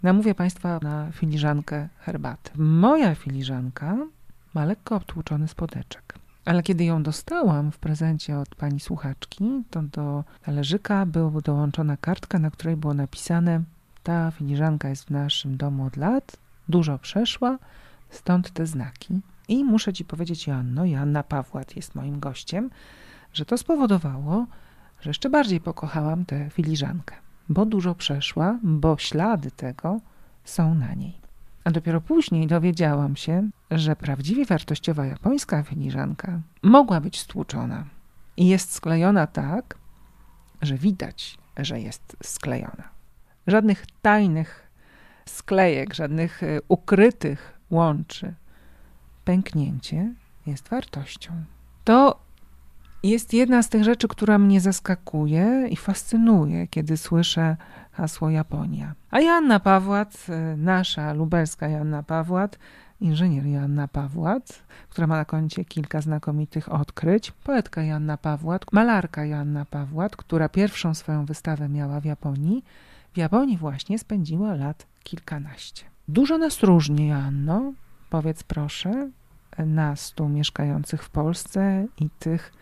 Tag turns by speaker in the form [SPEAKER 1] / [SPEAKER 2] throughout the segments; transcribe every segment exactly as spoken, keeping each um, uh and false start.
[SPEAKER 1] Namówię Państwa na filiżankę herbaty. Moja filiżanka ma lekko obtłuczony spodeczek. Ale kiedy ją dostałam w prezencie od pani słuchaczki, to do talerzyka była dołączona kartka, na której było napisane: ta filiżanka jest w naszym domu od lat, dużo przeszła, stąd te znaki. I muszę Ci powiedzieć, Joanno, Joanna Pawłat jest moim gościem, że to spowodowało, że jeszcze bardziej pokochałam tę filiżankę, bo dużo przeszła, bo ślady tego są na niej. A dopiero później dowiedziałam się, że prawdziwie wartościowa japońska filiżanka mogła być stłuczona i jest sklejona tak, że widać, że jest sklejona. Żadnych tajnych sklejek, żadnych ukrytych łączy. Pęknięcie jest wartością. To jest jedna z tych rzeczy, która mnie zaskakuje i fascynuje, kiedy słyszę hasło Japonia. A Joanna Pawłat, nasza lubelska Joanna Pawłat, inżynier Joanna Pawłat, która ma na koncie kilka znakomitych odkryć, poetka Joanna Pawłat, malarka Joanna Pawłat, która pierwszą swoją wystawę miała w Japonii, w Japonii właśnie spędziła lat kilkanaście. Dużo nas różni, Joanno, powiedz proszę, nas tu mieszkających w Polsce i tych,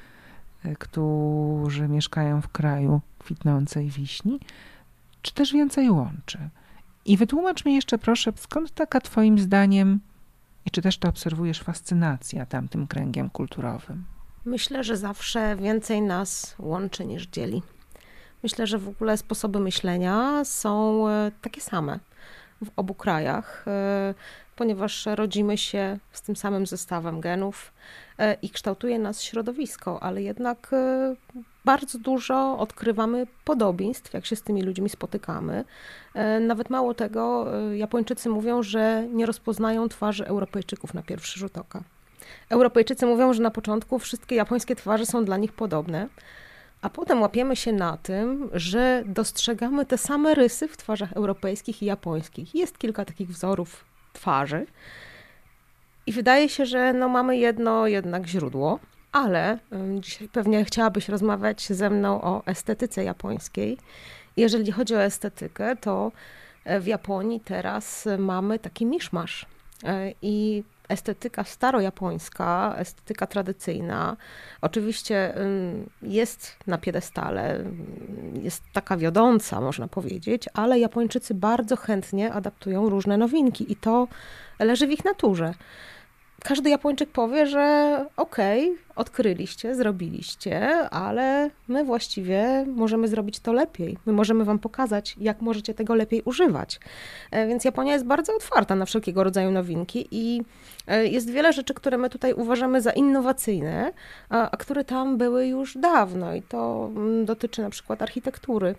[SPEAKER 1] którzy mieszkają w kraju kwitnącej wiśni, czy też więcej łączy? I wytłumacz mi jeszcze proszę, skąd taka twoim zdaniem, i czy też to obserwujesz, fascynacja tamtym kręgiem kulturowym?
[SPEAKER 2] Myślę, że zawsze więcej nas łączy niż dzieli. Myślę, że w ogóle sposoby myślenia są takie same w obu krajach, ponieważ rodzimy się z tym samym zestawem genów i kształtuje nas środowisko, ale jednak bardzo dużo odkrywamy podobieństw, jak się z tymi ludźmi spotykamy. Nawet mało tego, Japończycy mówią, że nie rozpoznają twarzy Europejczyków na pierwszy rzut oka. Europejczycy mówią, że na początku wszystkie japońskie twarze są dla nich podobne, a potem łapiemy się na tym, że dostrzegamy te same rysy w twarzach europejskich i japońskich. Jest kilka takich wzorów twarzy i wydaje się, że no mamy jedno jednak źródło, ale dzisiaj pewnie chciałabyś rozmawiać ze mną o estetyce japońskiej. Jeżeli chodzi o estetykę, to w Japonii teraz mamy taki miszmasz i estetyka starojapońska, estetyka tradycyjna oczywiście jest na piedestale, jest taka wiodąca, można powiedzieć, ale Japończycy bardzo chętnie adaptują różne nowinki i to leży w ich naturze. Każdy Japończyk powie, że okej, okay, odkryliście, zrobiliście, ale my właściwie możemy zrobić to lepiej. My możemy wam pokazać, jak możecie tego lepiej używać. Więc Japonia jest bardzo otwarta na wszelkiego rodzaju nowinki i jest wiele rzeczy, które my tutaj uważamy za innowacyjne, a, a które tam były już dawno i to dotyczy na przykład architektury.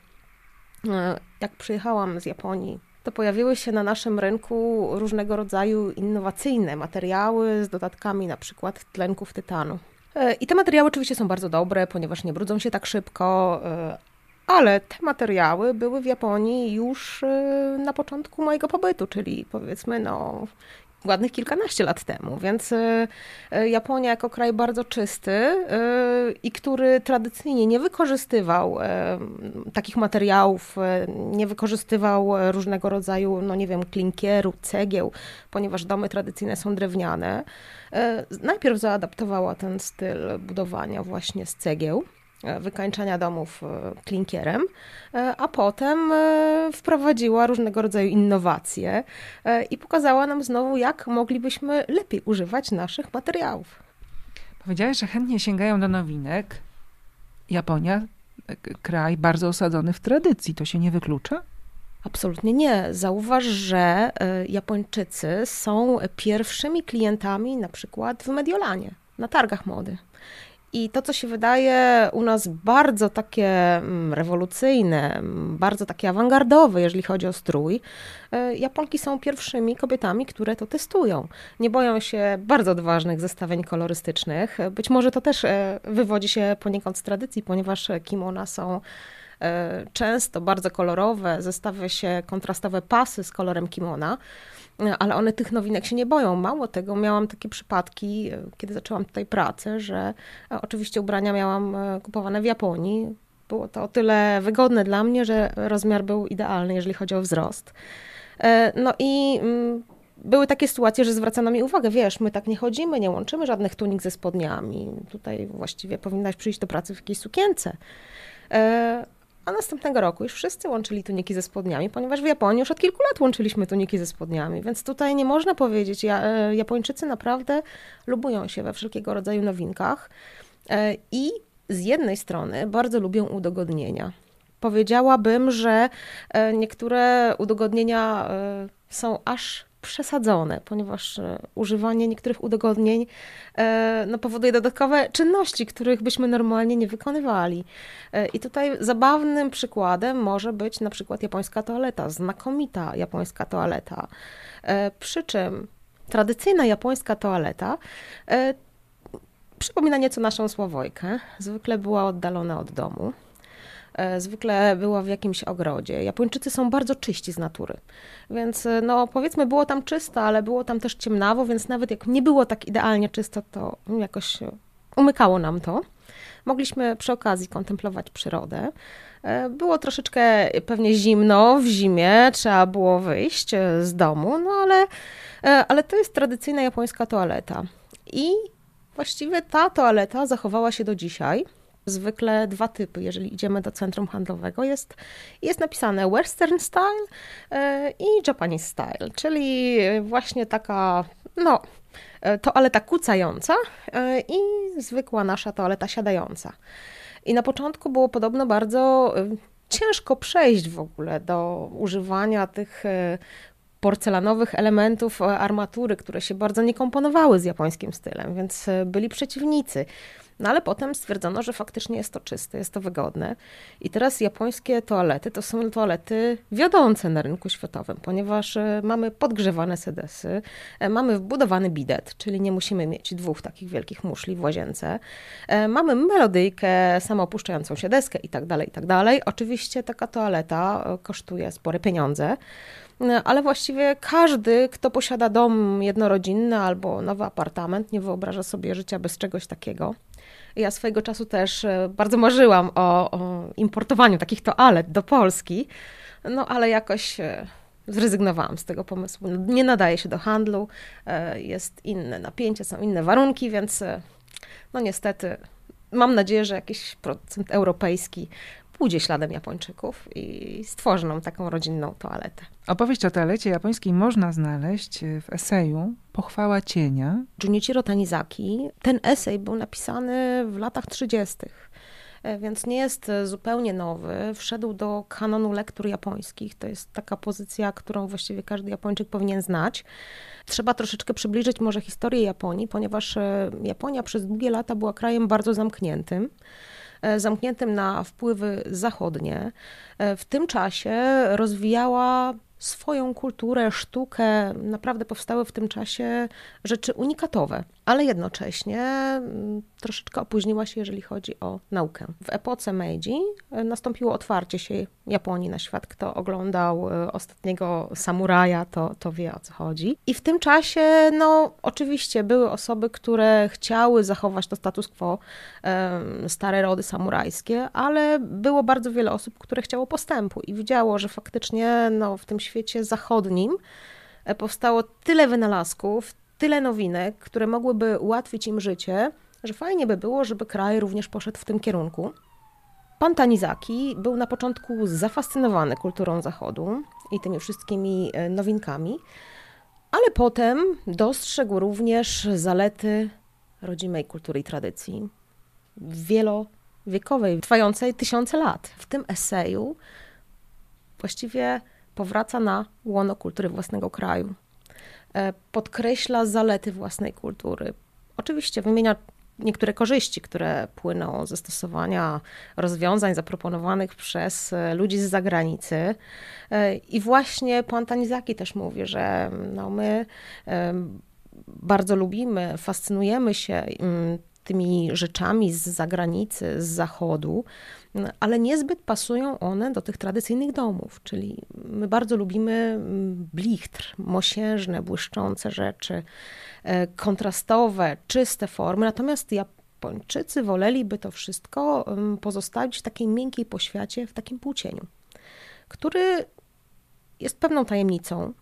[SPEAKER 2] Jak przyjechałam z Japonii, to pojawiły się na naszym rynku różnego rodzaju innowacyjne materiały z dodatkami na przykład tlenków tytanu. I te materiały oczywiście są bardzo dobre, ponieważ nie brudzą się tak szybko, ale te materiały były w Japonii już na początku mojego pobytu, czyli powiedzmy no ładnych kilkanaście lat temu, więc Japonia jako kraj bardzo czysty i który tradycyjnie nie wykorzystywał takich materiałów, nie wykorzystywał różnego rodzaju, no nie wiem, klinkieru, cegieł, ponieważ domy tradycyjne są drewniane. Najpierw zaadaptowała ten styl budowania właśnie z cegieł, wykańczania domów klinkierem, a potem wprowadziła różnego rodzaju innowacje i pokazała nam znowu, jak moglibyśmy lepiej używać naszych materiałów.
[SPEAKER 1] Powiedziałeś, że chętnie sięgają do nowinek. Japonia, kraj bardzo osadzony w tradycji, to się nie wyklucza?
[SPEAKER 2] Absolutnie nie. Zauważ, że Japończycy są pierwszymi klientami na przykład w Mediolanie, na targach mody. I to, co się wydaje u nas bardzo takie rewolucyjne, bardzo takie awangardowe, jeżeli chodzi o strój, Japonki są pierwszymi kobietami, które to testują. Nie boją się bardzo odważnych zestawień kolorystycznych. Być może to też wywodzi się poniekąd z tradycji, ponieważ kimona są często bardzo kolorowe, zestawia się kontrastowe pasy z kolorem kimona, ale one tych nowinek się nie boją. Mało tego, miałam takie przypadki, kiedy zaczęłam tutaj pracę, że oczywiście ubrania miałam kupowane w Japonii. Było to o tyle wygodne dla mnie, że rozmiar był idealny, jeżeli chodzi o wzrost. No i były takie sytuacje, że zwracano mi uwagę, wiesz, my tak nie chodzimy, nie łączymy żadnych tunik ze spodniami. Tutaj właściwie powinnaś przyjść do pracy w jakiejś sukience. A następnego roku już wszyscy łączyli tuniki ze spodniami, ponieważ w Japonii już od kilku lat łączyliśmy tuniki ze spodniami, więc tutaj nie można powiedzieć, ja, Japończycy naprawdę lubują się we wszelkiego rodzaju nowinkach i z jednej strony bardzo lubią udogodnienia. Powiedziałabym, że niektóre udogodnienia są aż przesadzone, ponieważ używanie niektórych udogodnień no, powoduje dodatkowe czynności, których byśmy normalnie nie wykonywali. I tutaj zabawnym przykładem może być na przykład japońska toaleta, znakomita japońska toaleta. Przy czym tradycyjna japońska toaleta przypomina nieco naszą Słowojkę. Zwykle była oddalona od domu. Zwykle była w jakimś ogrodzie. Japończycy są bardzo czyści z natury, więc no powiedzmy było tam czysto, ale było tam też ciemnawo, więc nawet jak nie było tak idealnie czysto, to jakoś umykało nam to. Mogliśmy przy okazji kontemplować przyrodę. Było troszeczkę pewnie zimno w zimie, trzeba było wyjść z domu, no ale, ale to jest tradycyjna japońska toaleta. I właściwie ta toaleta zachowała się do dzisiaj. Zwykle dwa typy, jeżeli idziemy do centrum handlowego, jest, jest napisane Western Style i Japanese Style, czyli właśnie taka no, toaleta kucająca i zwykła nasza toaleta siadająca. I na początku było podobno bardzo ciężko przejść w ogóle do używania tych porcelanowych elementów armatury, które się bardzo nie komponowały z japońskim stylem, więc byli przeciwnicy. No ale potem stwierdzono, że faktycznie jest to czyste, jest to wygodne. I teraz japońskie toalety to są toalety wiodące na rynku światowym, ponieważ mamy podgrzewane sedesy, mamy wbudowany bidet, czyli nie musimy mieć dwóch takich wielkich muszli w łazience. Mamy melodyjkę, samoopuszczającą się deskę i tak dalej, i tak dalej. Oczywiście taka toaleta kosztuje spore pieniądze, ale właściwie każdy, kto posiada dom jednorodzinny albo nowy apartament, nie wyobraża sobie życia bez czegoś takiego. Ja swojego czasu też bardzo marzyłam o, o importowaniu takich toalet do Polski, no ale jakoś zrezygnowałam z tego pomysłu. Nie nadaje się do handlu, jest inne napięcie, są inne warunki, więc no niestety mam nadzieję, że jakiś producent europejski pójdzie śladem Japończyków i stworzy nam taką rodzinną toaletę.
[SPEAKER 1] Opowieść o toalecie japońskiej można znaleźć w eseju Pochwała cienia.
[SPEAKER 2] Junichiro Tanizaki. Ten esej był napisany w latach trzydziestych, więc nie jest zupełnie nowy. Wszedł do kanonu lektur japońskich. To jest taka pozycja, którą właściwie każdy Japończyk powinien znać. Trzeba troszeczkę przybliżyć może historię Japonii, ponieważ Japonia przez długie lata była krajem bardzo zamkniętym. zamkniętym na wpływy zachodnie. W tym czasie rozwijała swoją kulturę, sztukę. Naprawdę powstały w tym czasie rzeczy unikatowe, ale jednocześnie troszeczkę opóźniła się, jeżeli chodzi o naukę. W epoce Meiji nastąpiło otwarcie się Japonii na świat. Kto oglądał Ostatniego Samuraja, to, to wie, o co chodzi. I w tym czasie, no oczywiście były osoby, które chciały zachować to status quo, stare rody samurajskie, ale było bardzo wiele osób, które chciało postępu i widziało, że faktycznie no, w tym świecie zachodnim powstało tyle wynalazków, tyle nowinek, które mogłyby ułatwić im życie, że fajnie by było, żeby kraj również poszedł w tym kierunku. Pan Tanizaki był na początku zafascynowany kulturą Zachodu i tymi wszystkimi nowinkami, ale potem dostrzegł również zalety rodzimej kultury i tradycji, wielowiekowej, trwającej tysiące lat. W tym eseju właściwie powraca na łono kultury własnego kraju. Podkreśla zalety własnej kultury. Oczywiście wymienia niektóre korzyści, które płyną ze stosowania rozwiązań zaproponowanych przez ludzi z zagranicy. I właśnie pan Tanizaki też mówi, że no my bardzo lubimy, fascynujemy się tymi rzeczami z zagranicy, z zachodu, ale niezbyt pasują one do tych tradycyjnych domów, czyli my bardzo lubimy blichtr, mosiężne, błyszczące rzeczy, kontrastowe, czyste formy, natomiast Japończycy woleliby to wszystko pozostawić w takiej miękkiej poświacie, w takim półcieniu, który jest pewną tajemnicą,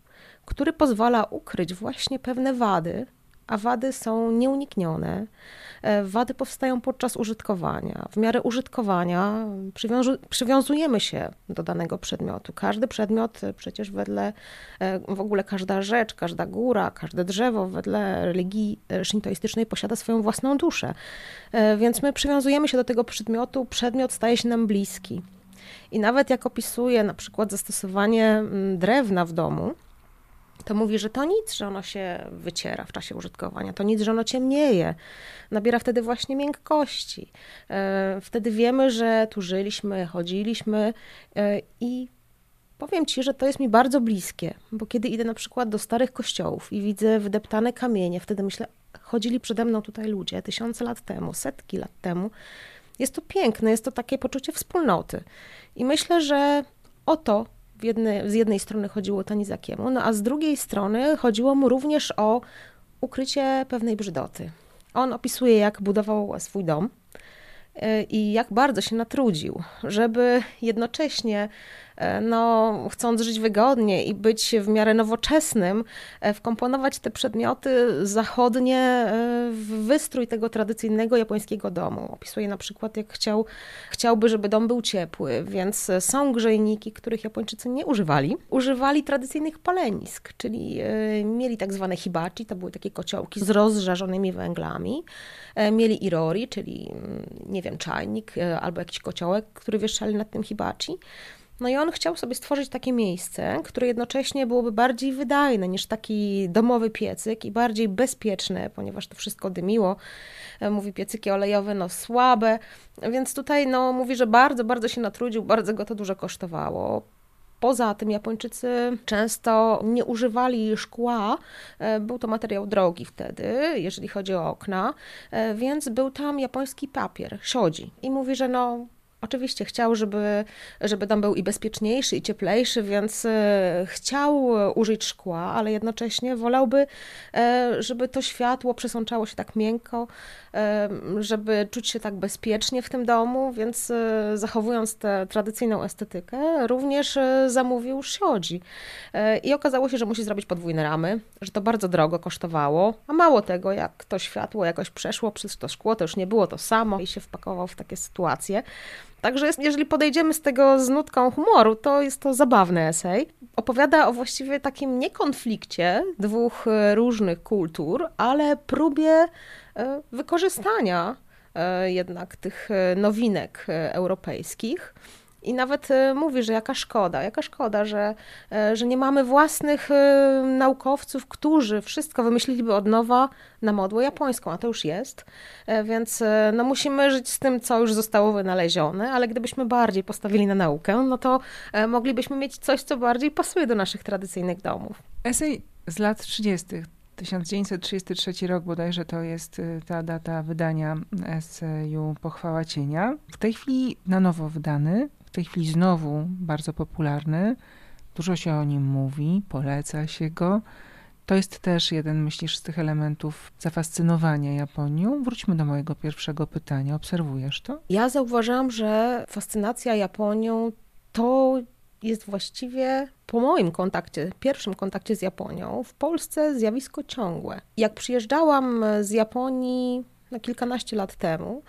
[SPEAKER 2] który pozwala ukryć właśnie pewne wady, a wady są nieuniknione. Wady powstają podczas użytkowania. W miarę użytkowania przywiązu- przywiązujemy się do danego przedmiotu. Każdy przedmiot przecież wedle, w ogóle każda rzecz, każda góra, każde drzewo wedle religii szintoistycznej posiada swoją własną duszę. Więc my przywiązujemy się do tego przedmiotu, przedmiot staje się nam bliski. I nawet jak opisuje na przykład zastosowanie drewna w domu, to mówi, że to nic, że ono się wyciera w czasie użytkowania, to nic, że ono ciemnieje, nabiera wtedy właśnie miękkości. Wtedy wiemy, że tu żyliśmy, chodziliśmy i powiem ci, że to jest mi bardzo bliskie, bo kiedy idę na przykład do starych kościołów i widzę wydeptane kamienie, wtedy myślę, chodzili przede mną tutaj ludzie tysiące lat temu, setki lat temu. Jest to piękne, jest to takie poczucie wspólnoty. I myślę, że o to w jednej, z jednej strony chodziło Tanizakiemu, no a z drugiej strony chodziło mu również o ukrycie pewnej brzydoty. On opisuje, jak budował swój dom i jak bardzo się natrudził, żeby jednocześnie, no, chcąc żyć wygodnie i być w miarę nowoczesnym, wkomponować te przedmioty zachodnie w wystrój tego tradycyjnego japońskiego domu. Opisuje na przykład, jak chciał, chciałby, żeby dom był ciepły, więc są grzejniki, których Japończycy nie używali. Używali tradycyjnych palenisk, czyli mieli tak zwane hibachi, to były takie kociołki z rozżarzonymi węglami. Mieli irori, czyli nie wiem, czajnik albo jakiś kociołek, który wieszali nad tym hibachi. No i on chciał sobie stworzyć takie miejsce, które jednocześnie byłoby bardziej wydajne niż taki domowy piecyk i bardziej bezpieczne, ponieważ to wszystko dymiło. Mówi, piecyki olejowe, no słabe, więc tutaj no mówi, że bardzo, bardzo się natrudził, bardzo go to dużo kosztowało. Poza tym Japończycy często nie używali szkła, był to materiał drogi wtedy, jeżeli chodzi o okna, więc był tam japoński papier, siodzi. I mówi, że no oczywiście chciał, żeby, żeby dom był i bezpieczniejszy, i cieplejszy, więc chciał użyć szkła, ale jednocześnie wolałby, żeby to światło przesączało się tak miękko, żeby czuć się tak bezpiecznie w tym domu, więc zachowując tę tradycyjną estetykę, również zamówił siodzi. I okazało się, że musi zrobić podwójne ramy, że to bardzo drogo kosztowało, a mało tego, jak to światło jakoś przeszło przez to szkło, to już nie było to samo i się wpakował w takie sytuacje. Także jest, jeżeli podejdziemy z tego z nutką humoru, to jest to zabawny esej. Opowiada o właściwie takim nie konflikcie dwóch różnych kultur, ale próbie wykorzystania jednak tych nowinek europejskich. I nawet mówi, że jaka szkoda, jaka szkoda, że, że nie mamy własnych naukowców, którzy wszystko wymyśliliby od nowa na modłę japońską, a to już jest. Więc no, musimy żyć z tym, co już zostało wynalezione, ale gdybyśmy bardziej postawili na naukę, no to moglibyśmy mieć coś, co bardziej pasuje do naszych tradycyjnych domów.
[SPEAKER 1] Esej z lat trzydziestych. tysiąc dziewięćset trzydziesty trzeci rok bodajże to jest ta data wydania eseju Pochwała cienia. W tej chwili na nowo wydany, w tej chwili znowu bardzo popularny. Dużo się o nim mówi, poleca się go. To jest też jeden, myślisz, z tych elementów zafascynowania Japonią. Wróćmy do mojego pierwszego pytania. Obserwujesz to?
[SPEAKER 2] Ja zauważyłam, że fascynacja Japonią to jest właściwie po moim kontakcie, pierwszym kontakcie z Japonią, w Polsce zjawisko ciągłe. Jak przyjeżdżałam z Japonii na kilkanaście lat temu,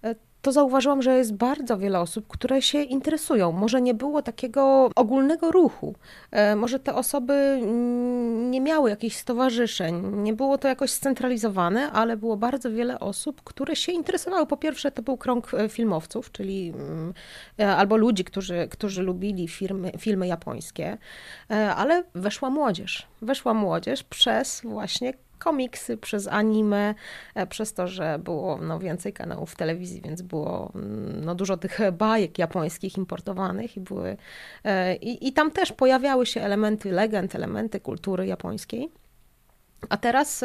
[SPEAKER 2] to zauważyłam, że jest bardzo wiele osób, które się interesują. Może nie było takiego ogólnego ruchu. Może te osoby nie miały jakichś stowarzyszeń. Nie było to jakoś scentralizowane, ale było bardzo wiele osób, które się interesowały. Po pierwsze, to był krąg filmowców, czyli albo ludzi, którzy, którzy lubili filmy, filmy japońskie, ale weszła młodzież. Weszła młodzież przez właśnie komiksy, przez anime, przez to, że było no, więcej kanałów w telewizji, więc było no, dużo tych bajek japońskich importowanych i były i, i tam też pojawiały się elementy legend, elementy kultury japońskiej. A teraz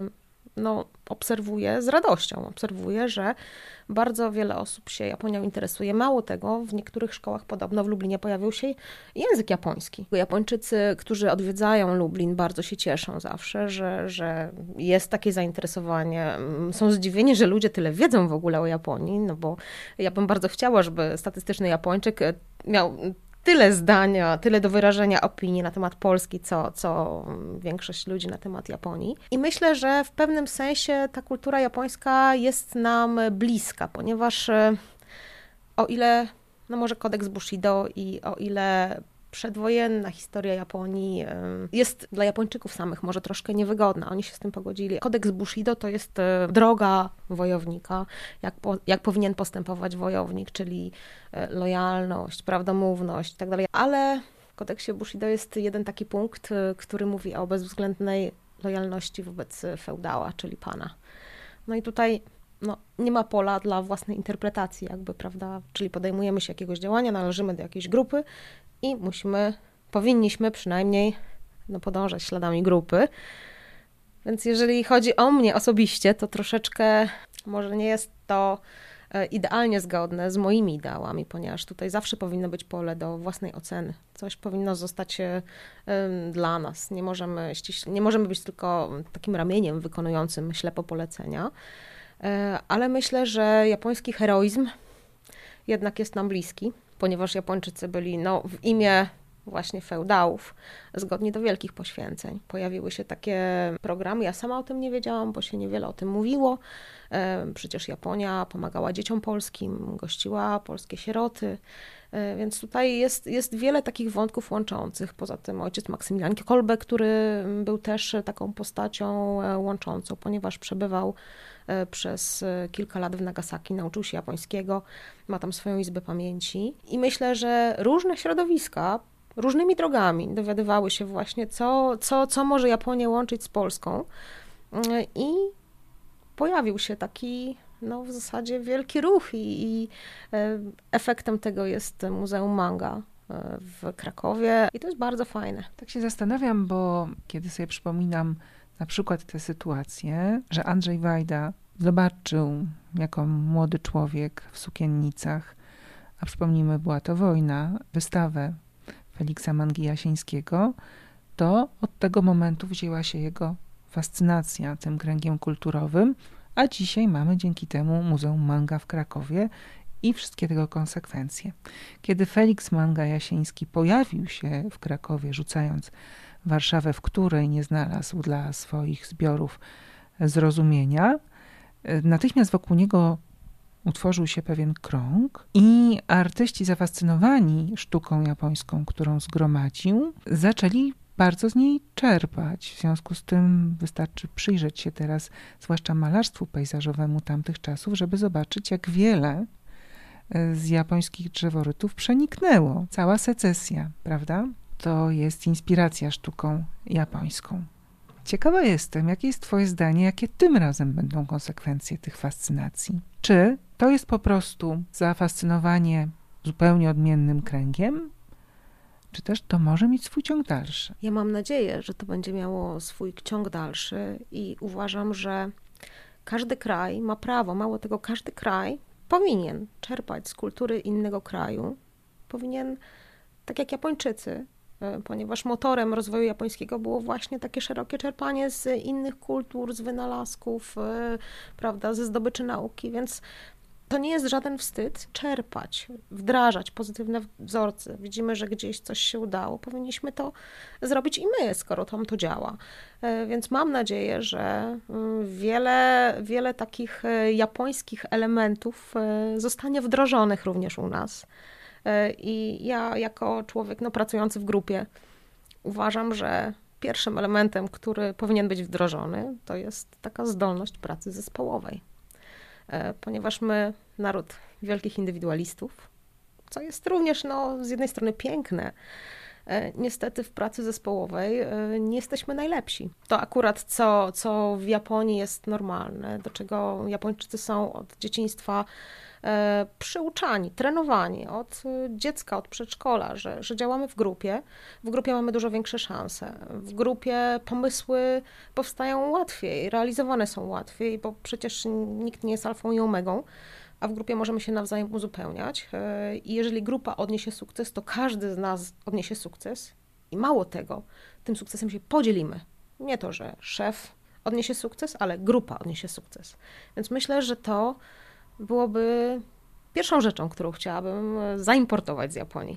[SPEAKER 2] no, obserwuję z radością, obserwuję, że bardzo wiele osób się Japonią interesuje. Mało tego, w niektórych szkołach podobno w Lublinie pojawił się język japoński. Japończycy, którzy odwiedzają Lublin, bardzo się cieszą zawsze, że, że jest takie zainteresowanie. Są zdziwieni, że ludzie tyle wiedzą w ogóle o Japonii, no bo ja bym bardzo chciała, żeby statystyczny Japończyk miał tyle zdania, tyle do wyrażenia opinii na temat Polski, co, co większość ludzi na temat Japonii. I myślę, że w pewnym sensie ta kultura japońska jest nam bliska, ponieważ o ile, no może kodeks Bushido i o ile przedwojenna historia Japonii jest dla Japończyków samych może troszkę niewygodna. Oni się z tym pogodzili. Kodeks Bushido to jest droga wojownika, jak, po, jak powinien postępować wojownik, czyli lojalność, prawdomówność i tak dalej. Ale w kodeksie Bushido jest jeden taki punkt, który mówi o bezwzględnej lojalności wobec feudała, czyli pana. No i tutaj no, nie ma pola dla własnej interpretacji jakby, prawda? Czyli podejmujemy się jakiegoś działania, należymy do jakiejś grupy i musimy, powinniśmy przynajmniej no, podążać śladami grupy. Więc jeżeli chodzi o mnie osobiście, to troszeczkę może nie jest to idealnie zgodne z moimi ideałami, ponieważ tutaj zawsze powinno być pole do własnej oceny. Coś powinno zostać dla nas. Nie możemy, nie możemy być tylko takim ramieniem wykonującym ślepo polecenia. Ale myślę, że japoński heroizm jednak jest nam bliski, ponieważ Japończycy byli no, w imię właśnie feudałów zgodni do wielkich poświęceń. Pojawiły się takie programy, ja sama o tym nie wiedziałam, bo się niewiele o tym mówiło. Przecież Japonia pomagała dzieciom polskim, gościła polskie sieroty, więc tutaj jest, jest wiele takich wątków łączących. Poza tym ojciec Maksymilian Kolbe, który był też taką postacią łączącą, ponieważ przebywał przez kilka lat w Nagasaki, nauczył się japońskiego, ma tam swoją izbę pamięci i myślę, że różne środowiska różnymi drogami dowiadywały się właśnie, co, co, co może Japonię łączyć z Polską i pojawił się taki no, w zasadzie wielki ruch i, i efektem tego jest Muzeum Manga w Krakowie i to jest bardzo fajne.
[SPEAKER 1] Tak się zastanawiam, bo kiedy sobie przypominam na przykład tę sytuację, że Andrzej Wajda zobaczył jako młody człowiek w sukiennicach, a przypomnijmy, była to wojna, wystawę Feliksa Mangi Jasińskiego, to od tego momentu wzięła się jego fascynacja tym kręgiem kulturowym, a dzisiaj mamy dzięki temu Muzeum Manga w Krakowie i wszystkie tego konsekwencje. Kiedy Feliks Manga Jasiński pojawił się w Krakowie, rzucając Warszawę, w której nie znalazł dla swoich zbiorów zrozumienia, natychmiast wokół niego utworzył się pewien krąg i artyści zafascynowani sztuką japońską, którą zgromadził, zaczęli bardzo z niej czerpać. W związku z tym wystarczy przyjrzeć się teraz, zwłaszcza malarstwu pejzażowemu tamtych czasów, żeby zobaczyć, jak wiele z japońskich drzeworytów przeniknęło. Cała secesja, prawda? To jest inspiracja sztuką japońską. Ciekawa jestem, jakie jest twoje zdanie, jakie tym razem będą konsekwencje tych fascynacji. Czy to jest po prostu zafascynowanie zupełnie odmiennym kręgiem, czy też to może mieć swój ciąg dalszy?
[SPEAKER 2] Ja mam nadzieję, że to będzie miało swój ciąg dalszy i uważam, że każdy kraj ma prawo, mało tego, każdy kraj powinien czerpać z kultury innego kraju. Powinien, tak jak Japończycy, ponieważ motorem rozwoju japońskiego było właśnie takie szerokie czerpanie z innych kultur, z wynalazków, prawda, ze zdobyczy nauki, więc to nie jest żaden wstyd czerpać, wdrażać pozytywne wzorce. Widzimy, że gdzieś coś się udało, powinniśmy to zrobić i my, skoro tam to działa. Więc mam nadzieję, że wiele, wiele takich japońskich elementów zostanie wdrożonych również u nas. I ja jako człowiek no, pracujący w grupie uważam, że pierwszym elementem, który powinien być wdrożony, to jest taka zdolność pracy zespołowej. Ponieważ my, naród wielkich indywidualistów, co jest również no, z jednej strony piękne, niestety w pracy zespołowej nie jesteśmy najlepsi. To akurat co, co w Japonii jest normalne, do czego Japończycy są od dzieciństwa przyuczani, trenowani od dziecka, od przedszkola, że, że działamy w grupie. W grupie mamy dużo większe szanse. W grupie pomysły powstają łatwiej, realizowane są łatwiej, bo przecież nikt nie jest alfą i omegą, a w grupie możemy się nawzajem uzupełniać. I jeżeli grupa odniesie sukces, to każdy z nas odniesie sukces. I mało tego, tym sukcesem się podzielimy. Nie to, że szef odniesie sukces, ale grupa odniesie sukces. Więc myślę, że to byłoby pierwszą rzeczą, którą chciałabym zaimportować z Japonii.